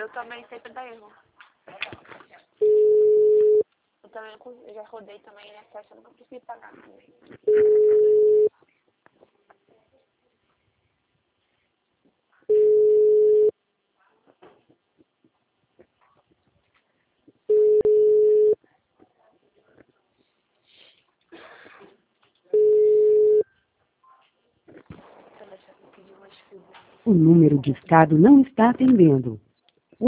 eu também sempre dá erro. Eu também eu já rodei também, né? Só que eu nunca consegui pagar também. O número discado não está atendendo.